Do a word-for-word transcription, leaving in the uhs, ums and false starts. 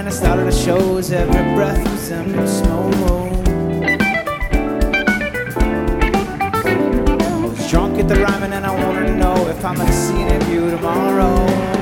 when I started the shows, every breath was in smoke. I was drunk at the rhyming and I wanted to know if I'm gonna see any of you tomorrow.